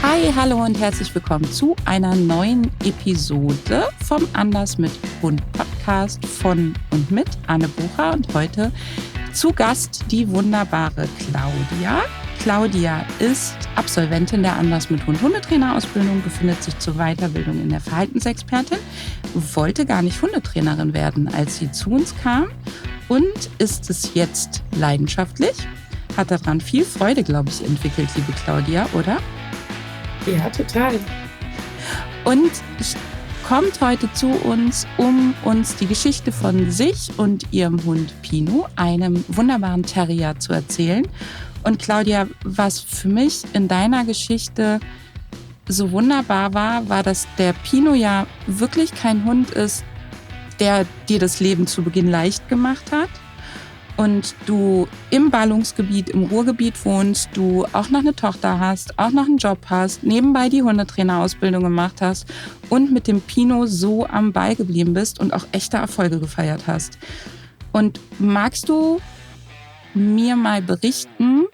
Hi, hallo und herzlich willkommen zu einer neuen Episode vom Anders mit Hund Podcast von und mit Anne Bucher und heute zu Gast die wunderbare Claudia. Claudia ist Absolventin der Anders mit Hund Hundetrainerausbildung, befindet sich zur Weiterbildung in der Verhaltensexpertin, wollte gar nicht Hundetrainerin werden, als sie zu uns kam und ist es jetzt leidenschaftlich, hat daran viel Freude, glaube ich, entwickelt, liebe Claudia, oder? Ja, total. Und kommt heute zu uns, um uns die Geschichte von sich und ihrem Hund Pino, einem wunderbaren Terrier, zu erzählen. Und Claudia, was für mich in deiner Geschichte so wunderbar war, dass der Pino ja wirklich kein Hund ist, der dir das Leben zu Beginn leicht gemacht hat. Und du im Ballungsgebiet, im Ruhrgebiet wohnst, du auch noch eine Tochter hast, auch noch einen Job hast, nebenbei die Hundetrainerausbildung gemacht hast und mit dem Pino so am Ball geblieben bist und auch echte Erfolge gefeiert hast. Und magst du mir mal berichten,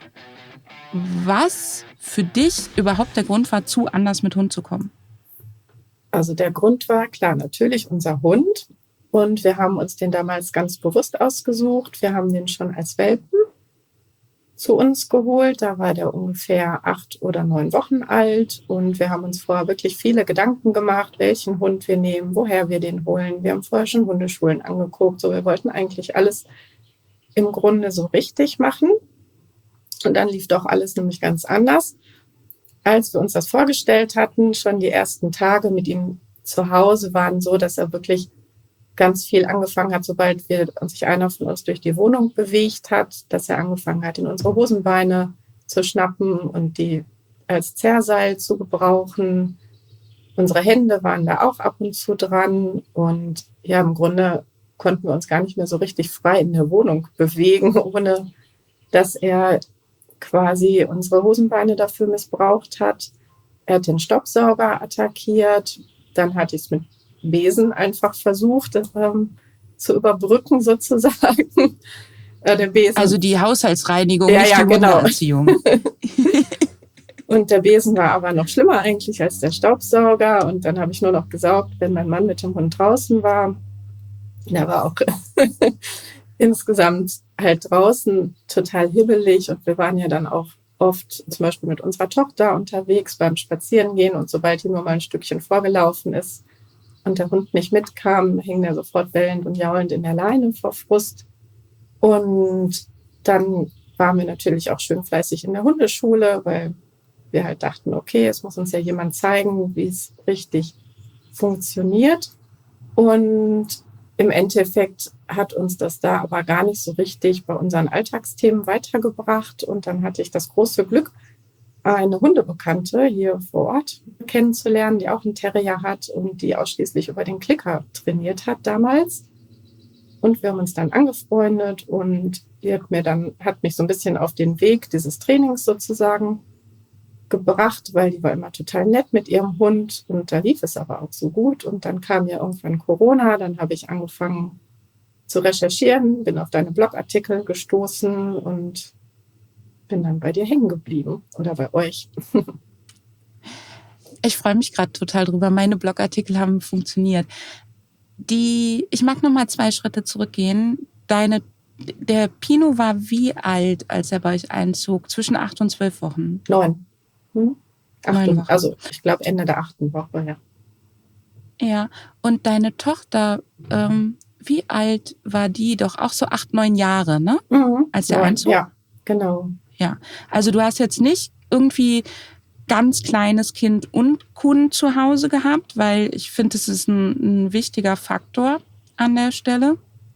was für dich überhaupt der Grund war, zu Anders mit Hund zu kommen? Also der Grund war, klar, natürlich unser Hund. Und wir haben uns den damals ganz bewusst ausgesucht. Wir haben den schon als Welpen zu uns geholt. Da war der ungefähr 8 oder 9 Wochen alt. Und wir haben uns vorher wirklich viele Gedanken gemacht, welchen Hund wir nehmen, woher wir den holen. Wir haben vorher schon Hundeschulen angeguckt. So, wir wollten eigentlich alles im Grunde so richtig machen. Und dann lief doch alles nämlich ganz anders. Als wir uns das vorgestellt hatten, schon die ersten Tage mit ihm zu Hause waren so, dass er wirklich ganz viel angefangen hat, sobald sich einer von uns durch die Wohnung bewegt hat, dass er angefangen hat, in unsere Hosenbeine zu schnappen und die als Zerrseil zu gebrauchen. Unsere Hände waren da auch ab und zu dran und ja, im Grunde konnten wir uns gar nicht mehr so richtig frei in der Wohnung bewegen, ohne dass er quasi unsere Hosenbeine dafür missbraucht hat. Er hat den Staubsauger attackiert, dann hatte ich es mit Besen einfach versucht zu überbrücken sozusagen. Der Besen, also die Haushaltsreinigung, ja, nicht ja, die genau. Hundeerziehung. Und der Besen war aber noch schlimmer eigentlich als der Staubsauger. Und dann habe ich nur noch gesaugt, wenn mein Mann mit dem Hund draußen war. Der war auch insgesamt halt draußen total hibbelig. Und wir waren ja dann auch oft zum Beispiel mit unserer Tochter unterwegs beim Spazierengehen. Und sobald die nur mal ein Stückchen vorgelaufen ist, und der Hund nicht mitkam, hing er sofort bellend und jaulend in der Leine vor Frust. Und dann waren wir natürlich auch schön fleißig in der Hundeschule, weil wir halt dachten, okay, es muss uns ja jemand zeigen, wie es richtig funktioniert. Und im Endeffekt hat uns das da aber gar nicht so richtig bei unseren Alltagsthemen weitergebracht. Und dann hatte ich das große Glück, eine Hundebekannte hier vor Ort kennenzulernen, die auch einen Terrier hat und die ausschließlich über den Klicker trainiert hat damals. Und wir haben uns dann angefreundet und die hat mich so ein bisschen auf den Weg dieses Trainings sozusagen gebracht, weil die war immer total nett mit ihrem Hund und da lief es aber auch so gut. Und dann kam ja irgendwann Corona, dann habe ich angefangen zu recherchieren, bin auf deine Blogartikel gestoßen und bin dann bei dir hängen geblieben oder bei euch. Ich freue mich gerade total drüber. Meine Blogartikel haben funktioniert. Ich mag noch mal 2 Schritte zurückgehen. Der Pino war wie alt, als er bei euch einzog? Zwischen 8 und 12 Wochen? 9. 9 Wochen. Also ich glaube Ende der 8. Woche, ja. Ja, und deine Tochter, wie alt war die? Doch auch so 8, 9 Jahre, ne? Als der einzog? Ja, genau. Ja, also du hast jetzt nicht irgendwie ganz kleines Kind und Hund zu Hause gehabt, weil ich finde, das ist ein wichtiger Faktor an der Stelle.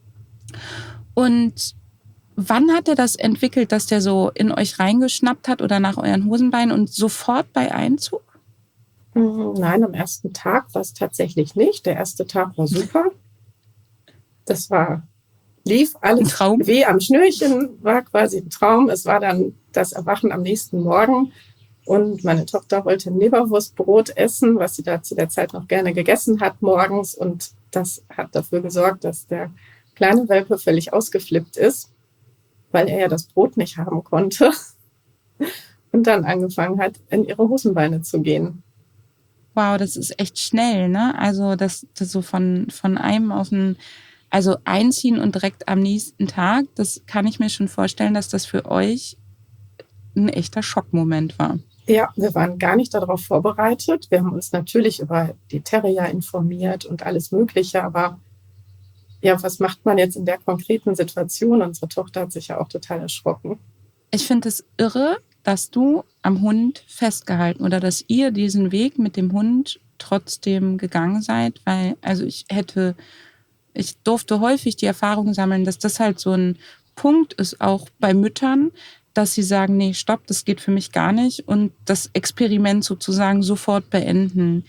Und wann hat er das entwickelt, dass der so in euch reingeschnappt hat oder nach euren Hosenbeinen und sofort bei Einzug? Nein, am ersten Tag war es tatsächlich nicht. Der erste Tag war super. Lief alles wie am Schnürchen, war quasi ein Traum. Es war dann das Erwachen am nächsten Morgen und meine Tochter wollte ein Leberwurstbrot essen, was sie da zu der Zeit noch gerne gegessen hat morgens und das hat dafür gesorgt, dass der kleine Welpe völlig ausgeflippt ist, weil er ja das Brot nicht haben konnte. und dann angefangen hat, in ihre Hosenbeine zu gehen. Wow, das ist echt schnell, ne? Also das so von einem auf den, also einziehen und direkt am nächsten Tag, das kann ich mir schon vorstellen, dass das für euch ein echter Schockmoment war. Ja, wir waren gar nicht darauf vorbereitet. Wir haben uns natürlich über die Terrier informiert und alles Mögliche, aber ja, was macht man jetzt in der konkreten Situation? Unsere Tochter hat sich ja auch total erschrocken. Ich finde es irre, dass du am Hund festgehalten oder dass ihr diesen Weg mit dem Hund trotzdem gegangen seid, weil, also ich durfte häufig die Erfahrung sammeln, dass das halt so ein Punkt ist, auch bei Müttern, dass sie sagen, nee, stopp, das geht für mich gar nicht und das Experiment sozusagen sofort beenden.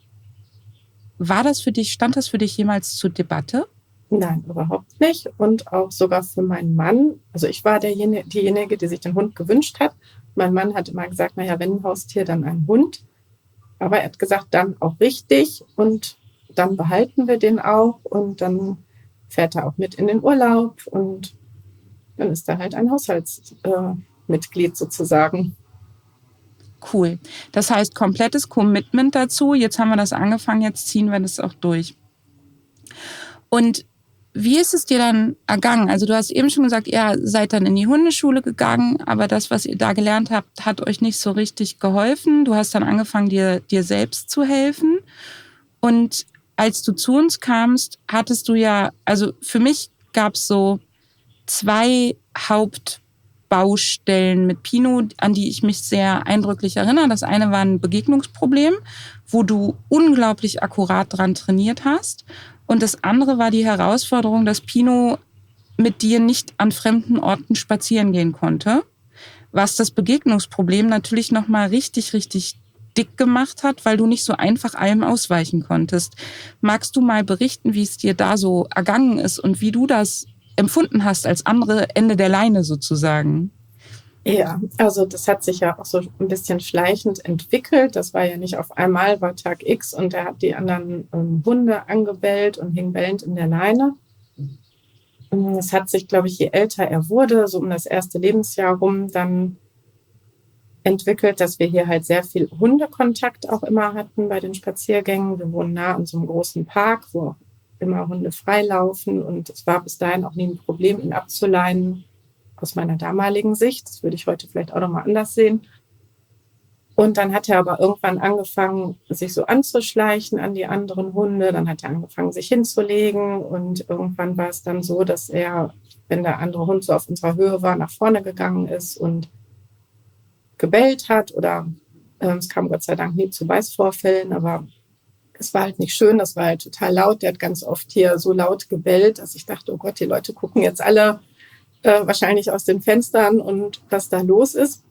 Stand das für dich jemals zur Debatte? Nein, überhaupt nicht. Und auch sogar für meinen Mann. Also ich war diejenige, die sich den Hund gewünscht hat. Mein Mann hat immer gesagt, naja, wenn ein Haustier, dann ein Hund. Aber er hat gesagt, dann auch richtig und dann behalten wir den auch und dann fährt er auch mit in den Urlaub und dann ist er halt ein Haushaltsmitglied sozusagen. Cool. Das heißt, komplettes Commitment dazu. Jetzt haben wir das angefangen, jetzt ziehen wir das auch durch. Und wie ist es dir dann ergangen? Also du hast eben schon gesagt, ihr seid dann in die Hundeschule gegangen, aber das, was ihr da gelernt habt, hat euch nicht so richtig geholfen. Du hast dann angefangen, dir selbst zu helfen. Und als du zu uns kamst, hattest du ja, also für mich gab es so 2 Hauptbaustellen mit Pino, an die ich mich sehr eindrücklich erinnere. Das eine war ein Begegnungsproblem, wo du unglaublich akkurat dran trainiert hast. Und das andere war die Herausforderung, dass Pino mit dir nicht an fremden Orten spazieren gehen konnte, was das Begegnungsproblem natürlich nochmal richtig, richtig dick gemacht hat, weil du nicht so einfach allem ausweichen konntest. Magst du mal berichten, wie es dir da so ergangen ist und wie du das empfunden hast als andere Ende der Leine sozusagen? Ja, also das hat sich ja auch so ein bisschen schleichend entwickelt. Das war ja nicht auf einmal, war Tag X und er hat die anderen Hunde angebellt und hing bellend in der Leine. Es hat sich, glaube ich, je älter er wurde, so um das erste Lebensjahr rum, dann entwickelt, dass wir hier halt sehr viel Hundekontakt auch immer hatten bei den Spaziergängen. Wir wohnen nah an so einem großen Park, wo auch immer Hunde freilaufen und es war bis dahin auch nie ein Problem, ihn abzuleinen. Aus meiner damaligen Sicht. Das würde ich heute vielleicht auch nochmal anders sehen. Und dann hat er aber irgendwann angefangen, sich so anzuschleichen an die anderen Hunde. Dann hat er angefangen, sich hinzulegen. Und irgendwann war es dann so, dass er, wenn der andere Hund so auf unserer Höhe war, nach vorne gegangen ist und gebellt hat. Oder es kam Gott sei Dank nie zu Beißvorfällen, aber es war halt nicht schön. Das war halt total laut. Der hat ganz oft hier so laut gebellt, dass ich dachte, oh Gott, die Leute gucken jetzt alle wahrscheinlich aus den Fenstern und was da los ist.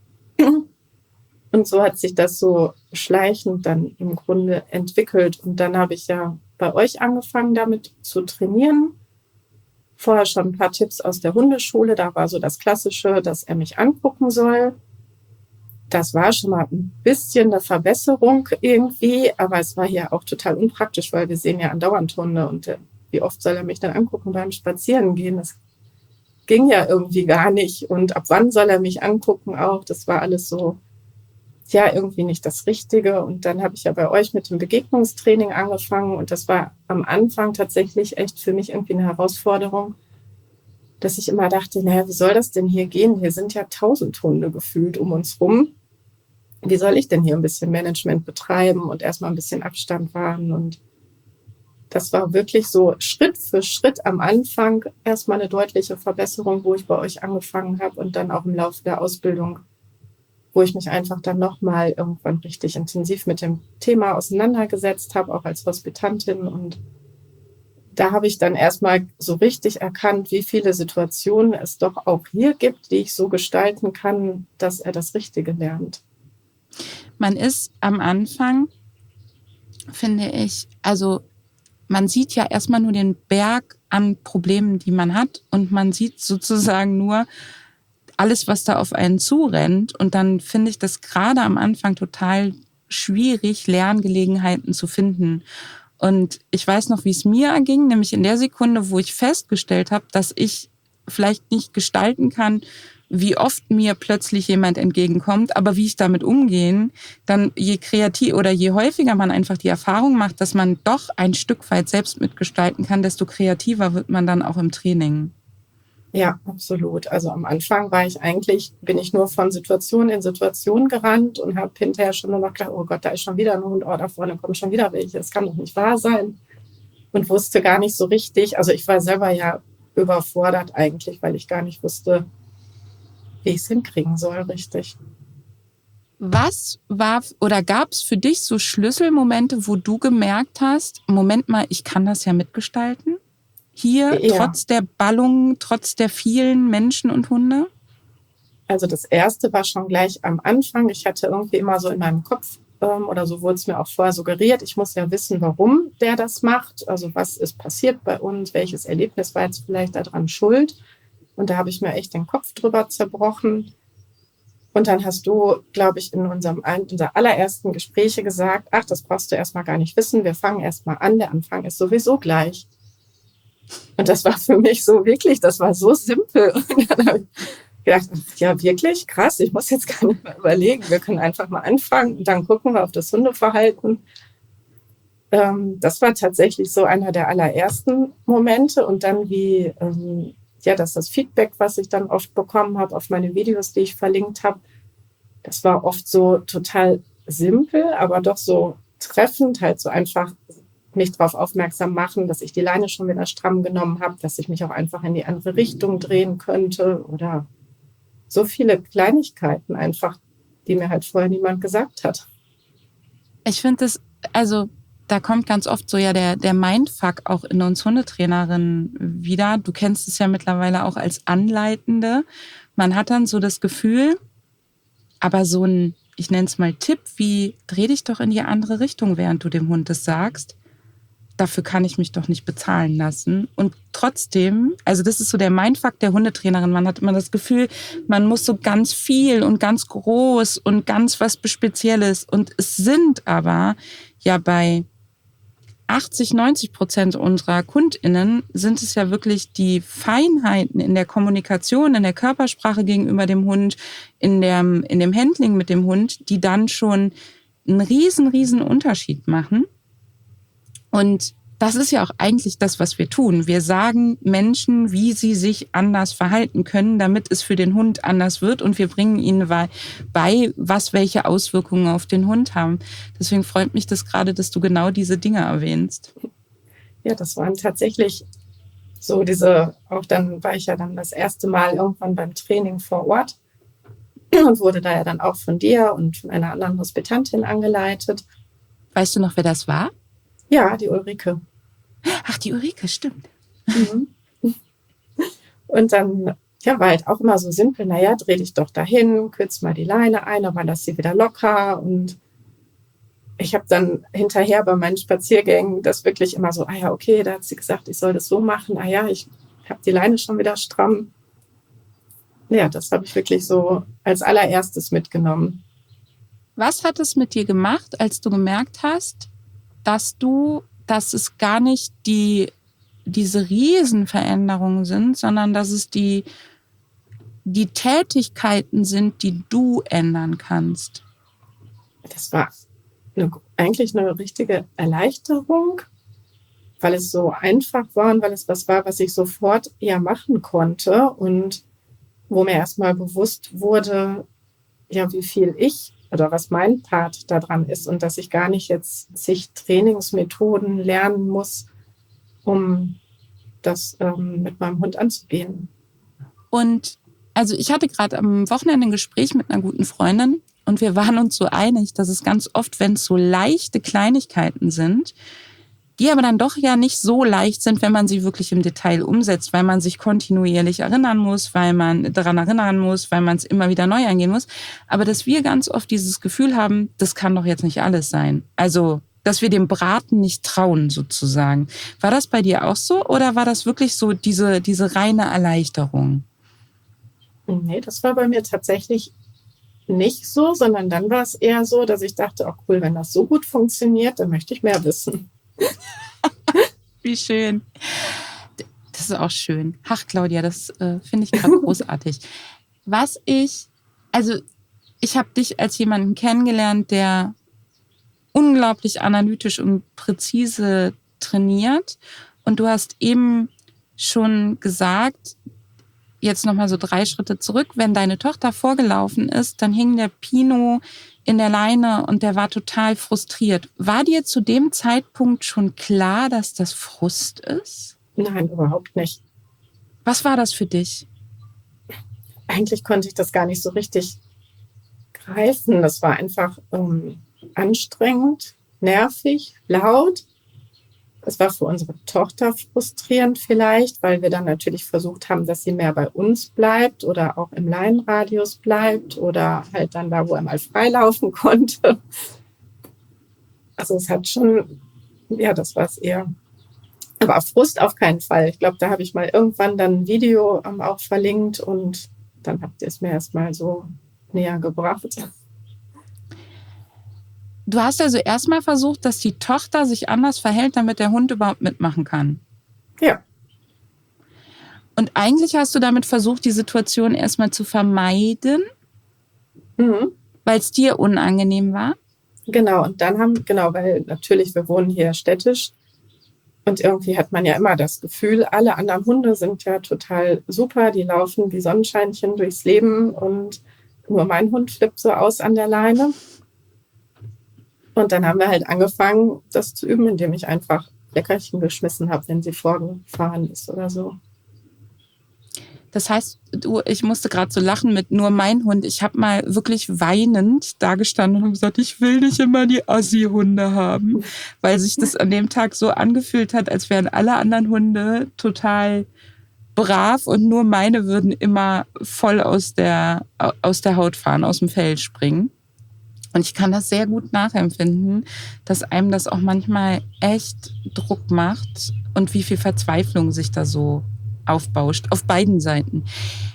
Und so hat sich das so schleichend dann im Grunde entwickelt. Und dann habe ich ja bei euch angefangen, damit zu trainieren. Vorher schon ein paar Tipps aus der Hundeschule. Da war so das Klassische, dass er mich angucken soll. Das war schon mal ein bisschen eine Verbesserung irgendwie, aber es war hier auch total unpraktisch, weil wir sehen ja andauernd Hunde. Und wie oft soll er mich dann angucken beim Spazierengehen? Das ging ja irgendwie gar nicht. Und ab wann soll er mich angucken auch? Das war alles so, ja, irgendwie nicht das Richtige. Und dann habe ich ja bei euch mit dem Begegnungstraining angefangen. Und das war am Anfang tatsächlich echt für mich irgendwie eine Herausforderung, dass ich immer dachte, naja, wie soll das denn hier gehen? Hier sind ja 1000 Hunde gefühlt um uns rum. Wie soll ich denn hier ein bisschen Management betreiben und erstmal ein bisschen Abstand wahren? Und das war wirklich so Schritt für Schritt am Anfang erstmal eine deutliche Verbesserung, wo ich bei euch angefangen habe und dann auch im Laufe der Ausbildung, wo ich mich einfach dann nochmal irgendwann richtig intensiv mit dem Thema auseinandergesetzt habe, auch als Hospitantin. Und da habe ich dann erstmal so richtig erkannt, wie viele Situationen es doch auch hier gibt, die ich so gestalten kann, dass er das Richtige lernt. Man ist am Anfang, finde ich, also man sieht ja erstmal nur den Berg an Problemen, die man hat und man sieht sozusagen nur alles, was da auf einen zurennt und dann finde ich das gerade am Anfang total schwierig, Lerngelegenheiten zu finden. Und ich weiß noch, wie es mir erging, nämlich in der Sekunde, wo ich festgestellt habe, dass ich vielleicht nicht gestalten kann, wie oft mir plötzlich jemand entgegenkommt, aber wie ich damit umgehen, dann je kreativ oder je häufiger man einfach die Erfahrung macht, dass man doch ein Stück weit selbst mitgestalten kann, desto kreativer wird man dann auch im Training. Ja, absolut. Also am Anfang bin ich nur von Situation in Situation gerannt und habe hinterher schon nur noch gedacht, oh Gott, da ist schon wieder ein Hund, oh, da vorne kommen schon wieder welche, das kann doch nicht wahr sein. Und wusste gar nicht so richtig, also ich war selber ja überfordert eigentlich, weil ich gar nicht wusste, wie ich es hinkriegen soll, richtig. Was war oder gab es für dich so Schlüsselmomente, wo du gemerkt hast, Moment mal, ich kann das ja mitgestalten? Hier, Ja. trotz der Ballung, trotz der vielen Menschen und Hunde? Also das erste war schon gleich am Anfang. Ich hatte irgendwie immer so in meinem Kopf, oder so wurde es mir auch vorher suggeriert, ich muss ja wissen, warum der das macht. Also was ist passiert bei uns, welches Erlebnis war jetzt vielleicht daran schuld. Und da habe ich mir echt den Kopf drüber zerbrochen. Und dann hast du, glaube ich, in unser allerersten Gespräche gesagt, ach, das brauchst du erstmal gar nicht wissen, wir fangen erstmal an, der Anfang ist sowieso gleich. Und das war für mich so wirklich, das war so simpel. Und dann habe ich gedacht, ja wirklich, krass, ich muss jetzt gar nicht mehr überlegen, wir können einfach mal anfangen und dann gucken wir auf das Hundeverhalten. Das war tatsächlich so einer der allerersten Momente. Und dann dass das Feedback, was ich dann oft bekommen habe auf meine Videos, die ich verlinkt habe, das war oft so total simpel, aber doch so treffend, halt so einfach mich darauf aufmerksam machen, dass ich die Leine schon wieder stramm genommen habe, dass ich mich auch einfach in die andere Richtung drehen könnte oder so viele Kleinigkeiten einfach, die mir halt vorher niemand gesagt hat. Ich finde das, also da kommt ganz oft so ja der Mindfuck auch in uns Hundetrainerinnen wieder. Du kennst es ja mittlerweile auch als Anleitende. Man hat dann so das Gefühl, aber so ein, ich nenne es mal Tipp, wie dreh dich doch in die andere Richtung, während du dem Hund das sagst. Dafür kann ich mich doch nicht bezahlen lassen. Und trotzdem, also das ist so der Mindfuck der Hundetrainerin. Man hat immer das Gefühl, man muss so ganz viel und ganz groß und ganz was Spezielles. Und es sind aber ja bei 80-90% unserer KundInnen sind es ja wirklich die Feinheiten in der Kommunikation, in der Körpersprache gegenüber dem Hund, in dem Handling mit dem Hund, die dann schon einen riesen Unterschied machen. Und das ist ja auch eigentlich das, was wir tun. Wir sagen Menschen, wie sie sich anders verhalten können, damit es für den Hund anders wird. Und wir bringen ihnen bei, was welche Auswirkungen auf den Hund haben. Deswegen freut mich das gerade, dass du genau diese Dinge erwähnst. Ja, das waren tatsächlich so auch dann war ich ja dann das erste Mal irgendwann beim Training vor Ort und wurde da ja dann auch von dir und von einer anderen Hospitantin angeleitet. Weißt du noch, wer das war? Ja, die Ulrike. Ach, die Ulrike, stimmt. Mhm. Und dann war halt auch immer so simpel, dreh dich doch dahin, kürz mal die Leine ein, aber lass sie wieder locker. Und ich habe dann hinterher bei meinen Spaziergängen das wirklich immer so, okay, da hat sie gesagt, ich soll das so machen. Ich habe die Leine schon wieder stramm. Ja, das habe ich wirklich so als allererstes mitgenommen. Was hat es mit dir gemacht, als du gemerkt hast, dass es gar nicht diese Riesenveränderungen sind, sondern dass es die Tätigkeiten sind, die du ändern kannst? Das war eigentlich eine richtige Erleichterung, weil es so einfach war und weil es was war, was ich sofort machen konnte und wo mir erstmal bewusst wurde, wie viel oder was mein Part daran ist und dass ich gar nicht jetzt zig Trainingsmethoden lernen muss, um das mit meinem Hund anzugehen. Und also ich hatte gerade am Wochenende ein Gespräch mit einer guten Freundin und wir waren uns so einig, dass es ganz oft, wenn es so leichte Kleinigkeiten sind, die aber dann doch ja nicht so leicht sind, wenn man sie wirklich im Detail umsetzt, weil man sich kontinuierlich erinnern muss, weil man daran erinnern muss, weil man es immer wieder neu angehen muss. Aber dass wir ganz oft dieses Gefühl haben, das kann doch jetzt nicht alles sein. Also, dass wir dem Braten nicht trauen, sozusagen. War das bei dir auch so oder war das wirklich so diese reine Erleichterung? Nee, das war bei mir tatsächlich nicht so, sondern dann war es eher so, dass ich dachte, oh cool, wenn das so gut funktioniert, dann möchte ich mehr wissen. Wie schön. Das ist auch schön. Ach, Claudia, das finde ich gerade großartig. Also ich habe dich als jemanden kennengelernt, der unglaublich analytisch und präzise trainiert. Und du hast eben schon gesagt, jetzt nochmal so 3 Schritte zurück, wenn deine Tochter vorgelaufen ist, dann hing der Pino in der Leine und der war total frustriert. War dir zu dem Zeitpunkt schon klar, dass das Frust ist? Nein, überhaupt nicht. Was war das für dich? Eigentlich konnte ich das gar nicht so richtig greifen. Das war einfach anstrengend, nervig, laut. Es war für unsere Tochter frustrierend vielleicht, weil wir dann natürlich versucht haben, dass sie mehr bei uns bleibt oder auch im Leinenradius bleibt oder halt dann da, wo er mal freilaufen konnte. Also es hat schon, ja, das war es eher. Aber Frust auf keinen Fall. Ich glaube, da habe ich mal irgendwann dann ein Video auch verlinkt und dann habt ihr es mir erst mal so näher gebracht. Du hast also erstmal versucht, dass die Tochter sich anders verhält, damit der Hund überhaupt mitmachen kann. Ja. Und eigentlich hast du damit versucht, die Situation erstmal zu vermeiden, weil es dir unangenehm war. Genau, und dann weil natürlich wir wohnen hier städtisch und irgendwie hat man ja immer das Gefühl, alle anderen Hunde sind ja total super, die laufen wie Sonnenscheinchen durchs Leben und nur mein Hund flippt so aus an der Leine. Und dann haben wir halt angefangen, das zu üben, indem ich einfach Leckerchen geschmissen habe, wenn sie vorgefahren ist oder so. Das heißt, ich musste gerade so lachen mit nur mein Hund. Ich habe mal wirklich weinend dagestanden und gesagt, ich will nicht immer die Ossi-Hunde haben, weil sich das an dem Tag so angefühlt hat, als wären alle anderen Hunde total brav und nur meine würden immer voll aus der Haut fahren, aus dem Fell springen. Und ich kann das sehr gut nachempfinden, dass einem das auch manchmal echt Druck macht und wie viel Verzweiflung sich da so aufbauscht, auf beiden Seiten.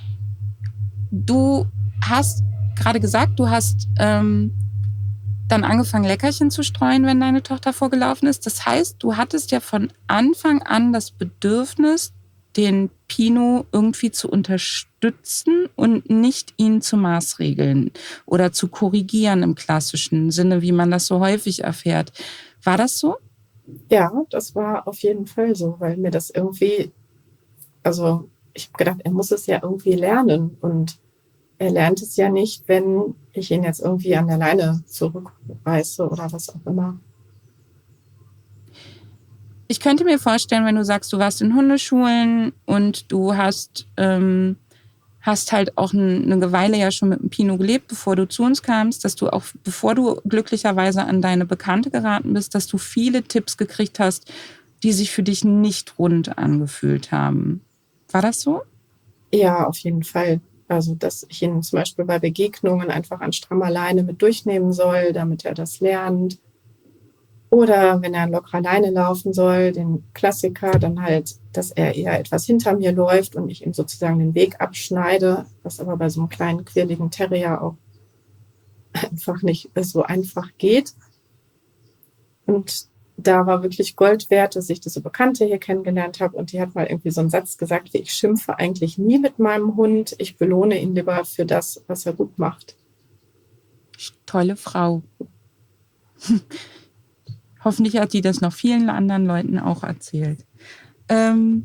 Du hast gerade gesagt, du hast dann angefangen, Leckerchen zu streuen, wenn deine Tochter vorgelaufen ist. Das heißt, du hattest ja von Anfang an das Bedürfnis, den Pino irgendwie zu unterstützen und nicht ihn zu maßregeln oder zu korrigieren im klassischen Sinne, wie man das so häufig erfährt. War das so? Ja, das war auf jeden Fall so, weil mir das irgendwie, also ich habe gedacht, er muss es ja irgendwie lernen und er lernt es ja nicht, wenn ich ihn jetzt irgendwie an der Leine zurückreiße oder was auch immer. Ich könnte mir vorstellen, wenn du sagst, du warst in Hundeschulen und du hast halt auch eine Weile ja schon mit dem Pino gelebt, bevor du zu uns kamst, dass du auch, bevor du glücklicherweise an deine Bekannte geraten bist, dass du viele Tipps gekriegt hast, die sich für dich nicht rund angefühlt haben. War das so? Ja, auf jeden Fall. Also, dass ich ihn zum Beispiel bei Begegnungen einfach an strammer Leine mit durchnehmen soll, damit er das lernt. Oder wenn er locker alleine laufen soll, den Klassiker, dann halt, dass er eher etwas hinter mir läuft und ich ihm sozusagen den Weg abschneide, was aber bei so einem kleinen, quirligen Terrier auch einfach nicht so einfach geht. Und da war wirklich Gold wert, dass ich diese Bekannte hier kennengelernt habe und die hat mal irgendwie so einen Satz gesagt, wie ich schimpfe eigentlich nie mit meinem Hund, ich belohne ihn lieber für das, was er gut macht. Tolle Frau. Hoffentlich hat die das noch vielen anderen Leuten auch erzählt. Du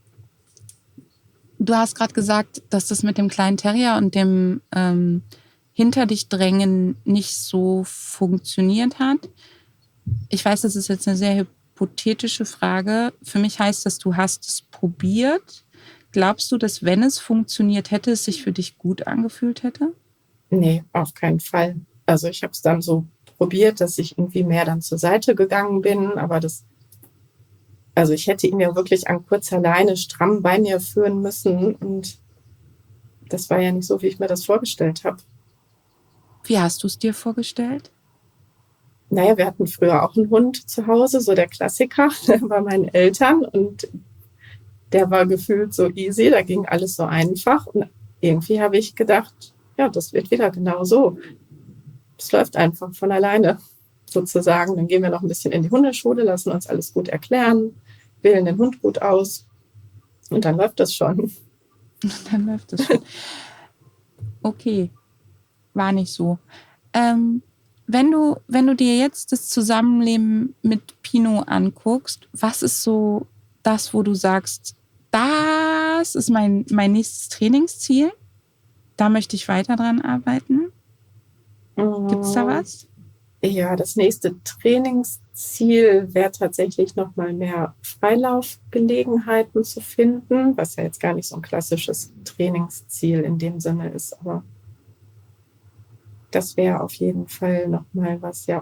hast gerade gesagt, dass das mit dem kleinen Terrier und dem hinter dich drängen nicht so funktioniert hat. Ich weiß, das ist jetzt eine sehr hypothetische Frage. Für mich heißt das, du hast es probiert. Glaubst du, dass wenn es funktioniert hätte, es sich für dich gut angefühlt hätte? Nee, auf keinen Fall. Also ich habe es dann so probiert, dass ich irgendwie mehr dann zur Seite gegangen bin, aber also ich hätte ihn ja wirklich an kurzer Leine stramm bei mir führen müssen und das war ja nicht so, wie ich mir das vorgestellt habe. Wie hast du es dir vorgestellt? Naja, wir hatten früher auch einen Hund zu Hause, so der Klassiker, bei meinen Eltern und der war gefühlt so easy, da ging alles so einfach und irgendwie habe ich gedacht, ja, das wird wieder genau so. Es läuft einfach von alleine sozusagen. Dann gehen wir noch ein bisschen in die Hundeschule, lassen uns alles gut erklären, wählen den Hund gut aus und dann läuft das schon. Dann läuft das schon. Okay, war nicht so. Wenn du dir jetzt das Zusammenleben mit Pino anguckst, was ist so das, wo du sagst, das ist mein nächstes Trainingsziel? Da möchte ich weiter dran arbeiten. Gibt es da was? Ja, das nächste Trainingsziel wäre tatsächlich nochmal mehr Freilaufgelegenheiten zu finden, was ja jetzt gar nicht so ein klassisches Trainingsziel in dem Sinne ist, aber das wäre auf jeden Fall nochmal was, ja.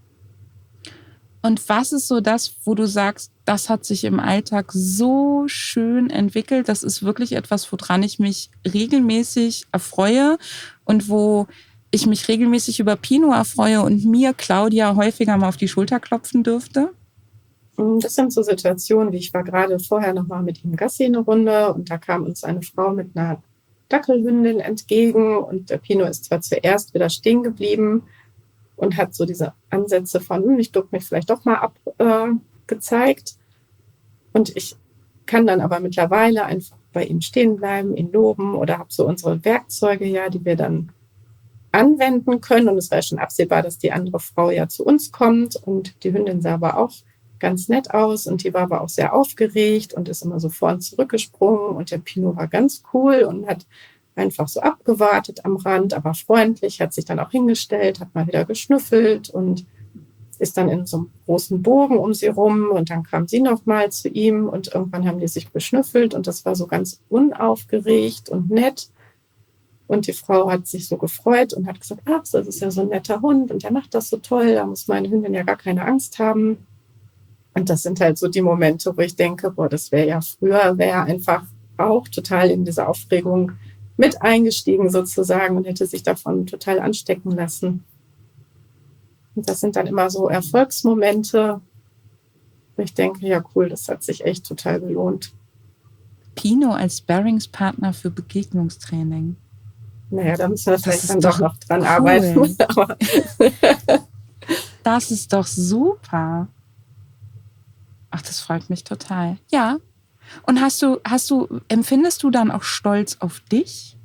Und was ist so das, wo du sagst, das hat sich im Alltag so schön entwickelt, das ist wirklich etwas, woran ich mich regelmäßig erfreue und wo ich mich regelmäßig über Pino erfreue und mir, Claudia, häufiger mal auf die Schulter klopfen dürfte? Das sind so Situationen, wie ich war gerade vorher nochmal mit ihm Gassi eine Runde und da kam uns eine Frau mit einer Dackelhündin entgegen und der Pino ist zwar zuerst wieder stehen geblieben und hat so diese Ansätze von, ich duck mich vielleicht doch mal ab, gezeigt. Und ich kann dann aber mittlerweile einfach bei ihm stehen bleiben, ihn loben oder habe so unsere Werkzeuge ja, die wir dann anwenden können. Und es war schon absehbar, dass die andere Frau ja zu uns kommt und die Hündin sah aber auch ganz nett aus und die war aber auch sehr aufgeregt und ist immer so vor und zurückgesprungen und der Pino war ganz cool und hat einfach so abgewartet am Rand, aber freundlich, hat sich dann auch hingestellt, hat mal wieder geschnüffelt und ist dann in so einem großen Bogen um sie rum und dann kam sie noch mal zu ihm und irgendwann haben die sich beschnüffelt und das war so ganz unaufgeregt und nett. Und die Frau hat sich so gefreut und hat gesagt, ach, das ist ja so ein netter Hund und der macht das so toll, da muss meine Hündin ja gar keine Angst haben. Und das sind halt so die Momente, wo ich denke, boah, das wäre ja früher, wäre einfach auch total in diese Aufregung mit eingestiegen sozusagen und hätte sich davon total anstecken lassen. Und das sind dann immer so Erfolgsmomente, wo ich denke, ja cool, das hat sich echt total gelohnt. Pino als Sparringspartner für Begegnungstraining. Naja, da müssen wir vielleicht dann doch doch noch dran cool. arbeiten. Aber das ist doch super. Ach, das freut mich total. Ja. Und empfindest du dann auch Stolz auf dich?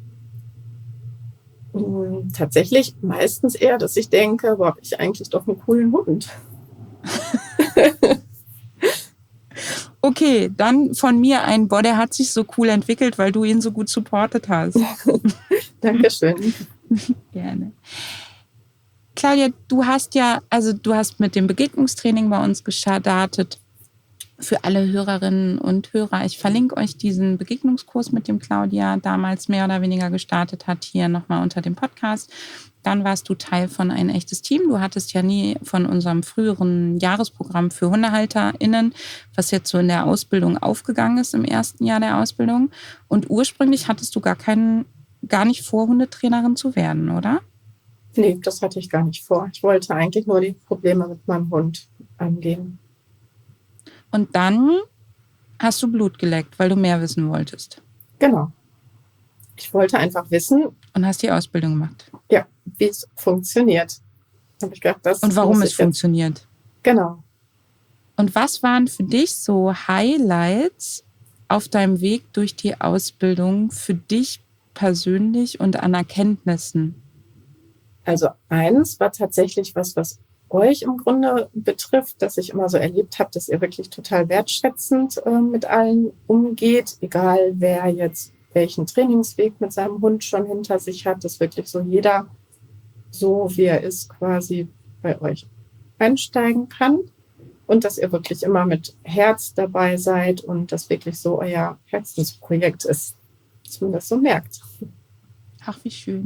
Tatsächlich meistens eher, dass ich denke, boah, hab ich eigentlich doch einen coolen Hund. Okay, dann von mir ein, boah, der hat sich so cool entwickelt, weil du ihn so gut supportet hast. Dankeschön. Gerne. Claudia, du hast mit dem Begegnungstraining bei uns gestartet. Für alle Hörerinnen und Hörer, ich verlinke euch diesen Begegnungskurs, mit dem Claudia damals mehr oder weniger gestartet hat, hier nochmal unter dem Podcast. Dann warst du Teil von Ein echtes Team. Du hattest ja nie von unserem früheren Jahresprogramm für HundehalterInnen, was jetzt so in der Ausbildung aufgegangen ist, im ersten Jahr der Ausbildung. Und ursprünglich hattest du gar nicht vor, Hundetrainerin zu werden, oder? Nee, das hatte ich gar nicht vor. Ich wollte eigentlich nur die Probleme mit meinem Hund angehen. Und dann hast du Blut geleckt, weil du mehr wissen wolltest. Genau. Ich wollte einfach wissen. Und hast die Ausbildung gemacht. Ja, wie es funktioniert. Habe ich gedacht, und warum es funktioniert. Genau. Und was waren für dich so Highlights auf deinem Weg durch die Ausbildung für dich persönlich und an Erkenntnissen? Also eins war tatsächlich was euch im Grunde betrifft, dass ich immer so erlebt habe, dass ihr wirklich total wertschätzend mit allen umgeht, egal wer jetzt welchen Trainingsweg mit seinem Hund schon hinter sich hat, dass wirklich so jeder, so wie er ist, quasi bei euch einsteigen kann und dass ihr wirklich immer mit Herz dabei seid und das wirklich so euer Herzensprojekt ist, dass man das so merkt. Ach, wie schön.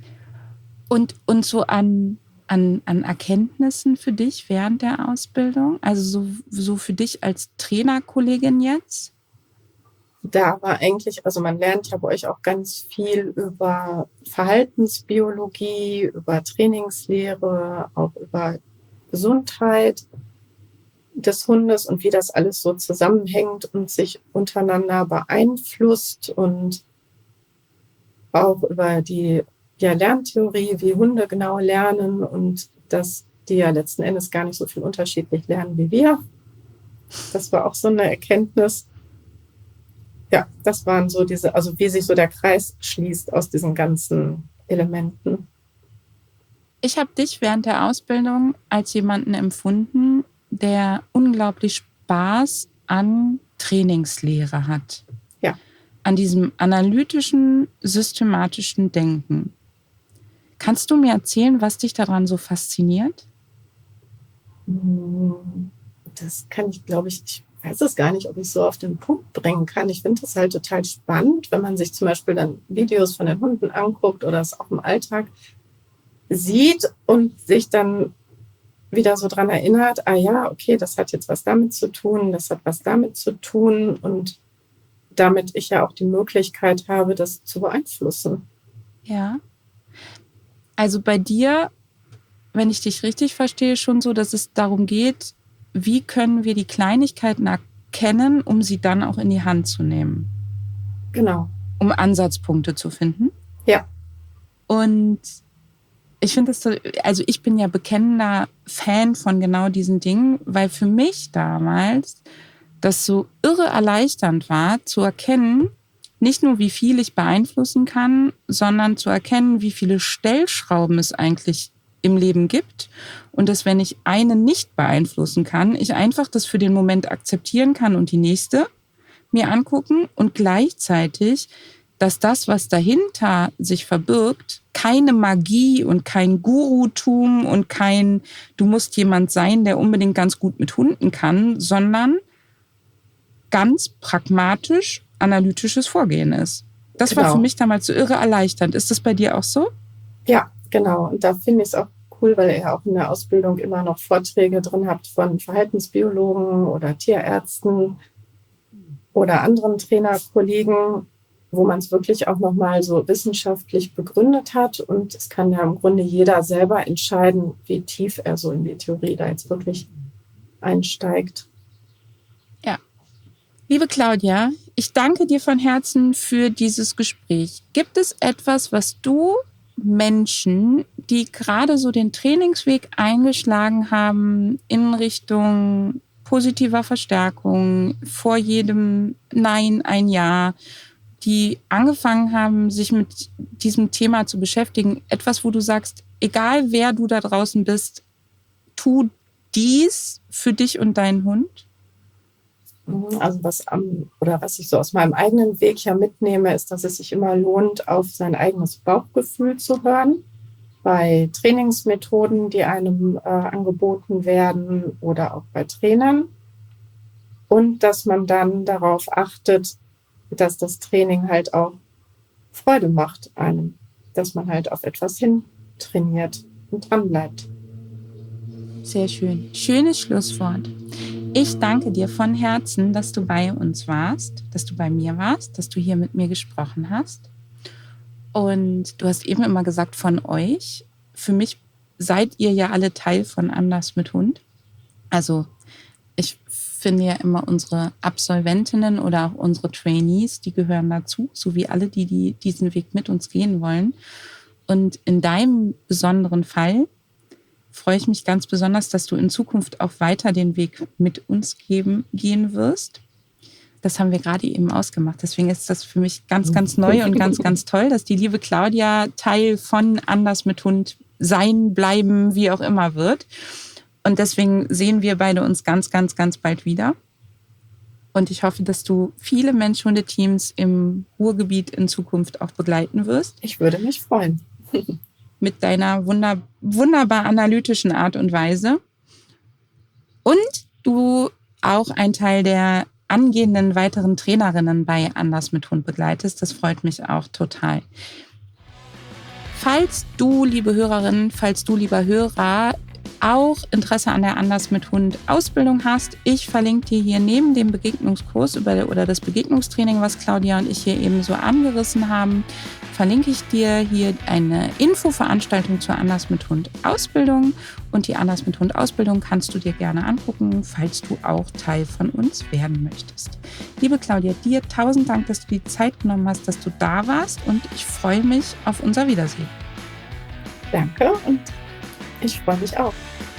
Und so an Erkenntnissen für dich während der Ausbildung? Also so für dich als Trainerkollegin jetzt? Da war eigentlich, also man lernt ja bei euch auch ganz viel über Verhaltensbiologie, über Trainingslehre, auch über Gesundheit des Hundes und wie das alles so zusammenhängt und sich untereinander beeinflusst und auch über die Lerntheorie, wie Hunde genau lernen und dass die ja letzten Endes gar nicht so viel unterschiedlich lernen wie wir. Das war auch so eine Erkenntnis. Ja, das waren so diese, also wie sich so der Kreis schließt aus diesen ganzen Elementen. Ich habe dich während der Ausbildung als jemanden empfunden, der unglaublich Spaß an Trainingslehre hat. Ja. An diesem analytischen, systematischen Denken. Kannst du mir erzählen, was dich daran so fasziniert? Das kann ich, glaube ich weiß es gar nicht, ob ich so auf den Punkt bringen kann. Ich finde das halt total spannend, wenn man sich zum Beispiel dann Videos von den Hunden anguckt oder es auch im Alltag sieht und sich dann wieder so dran erinnert, ah ja, okay, das hat jetzt was damit zu tun, das hat was damit zu tun und damit ich ja auch die Möglichkeit habe, das zu beeinflussen. Ja. Also bei dir, wenn ich dich richtig verstehe, schon so, dass es darum geht, wie können wir die Kleinigkeiten erkennen, um sie dann auch in die Hand zu nehmen? Genau. Um Ansatzpunkte zu finden? Ja. Und ich finde das so, also ich bin ja bekennender Fan von genau diesen Dingen, weil für mich damals das so irre erleichternd war, zu erkennen, nicht nur wie viel ich beeinflussen kann, sondern zu erkennen, wie viele Stellschrauben es eigentlich im Leben gibt und dass, wenn ich eine nicht beeinflussen kann, ich einfach das für den Moment akzeptieren kann und die nächste mir angucken und gleichzeitig, dass das, was dahinter sich verbirgt, keine Magie und kein Gurutum und kein, du musst jemand sein, der unbedingt ganz gut mit Hunden kann, sondern ganz pragmatisch analytisches Vorgehen ist. Das war für mich damals so irre erleichternd. Ist das bei dir auch so? Ja, genau. Und da finde ich es auch cool, weil ihr auch in der Ausbildung immer noch Vorträge drin habt von Verhaltensbiologen oder Tierärzten oder anderen Trainerkollegen, wo man es wirklich auch nochmal so wissenschaftlich begründet hat. Und es kann ja im Grunde jeder selber entscheiden, wie tief er so in die Theorie da jetzt wirklich einsteigt. Ja. Liebe Claudia, ich danke dir von Herzen für dieses Gespräch. Gibt es etwas, was du Menschen, die gerade so den Trainingsweg eingeschlagen haben in Richtung positiver Verstärkung, vor jedem Nein ein Ja, die angefangen haben, sich mit diesem Thema zu beschäftigen, etwas, wo du sagst, egal wer du da draußen bist, tu dies für dich und deinen Hund? Also was ich so aus meinem eigenen Weg ja mitnehme, ist, dass es sich immer lohnt, auf sein eigenes Bauchgefühl zu hören. Bei Trainingsmethoden, die einem angeboten werden oder auch bei Trainern. Und dass man dann darauf achtet, dass das Training halt auch Freude macht einem. Dass man halt auf etwas hin trainiert und dran bleibt. Sehr schön. Schönes Schlusswort. Ich danke dir von Herzen, dass du bei uns warst, dass du bei mir warst, dass du hier mit mir gesprochen hast. Und du hast eben immer gesagt, von euch. Für mich seid ihr ja alle Teil von Anders mit Hund. Also ich finde ja immer unsere Absolventinnen oder auch unsere Trainees, die gehören dazu, sowie alle, die diesen Weg mit uns gehen wollen. Und in deinem besonderen Fall freue ich mich ganz besonders, dass du in Zukunft auch weiter den Weg mit uns gehen wirst. Das haben wir gerade eben ausgemacht. Deswegen ist das für mich ganz, ganz neu und ganz, ganz toll, dass die liebe Claudia Teil von Anders mit Hund sein, bleiben, wie auch immer wird. Und deswegen sehen wir beide uns ganz, ganz, ganz bald wieder. Und ich hoffe, dass du viele Mensch-Hunde-Teams im Ruhrgebiet in Zukunft auch begleiten wirst. Ich würde mich freuen. Mit deiner wunderbar analytischen Art und Weise. Und du auch ein Teil der angehenden weiteren Trainerinnen bei Anders mit Hund begleitest. Das freut mich auch total. Falls du, liebe Hörerinnen, falls du, lieber Hörer, auch Interesse an der Anders mit Hund Ausbildung hast, ich verlinke dir hier neben dem Begegnungskurs oder das Begegnungstraining, was Claudia und ich hier eben so angerissen haben, verlinke ich dir hier eine Infoveranstaltung zur Anders mit Hund Ausbildung. Und die Anders mit Hund Ausbildung kannst du dir gerne angucken, falls du auch Teil von uns werden möchtest. Liebe Claudia, dir 1000 Dank, dass du die Zeit genommen hast, dass du da warst, und ich freue mich auf unser Wiedersehen. Danke und ich freue mich auch.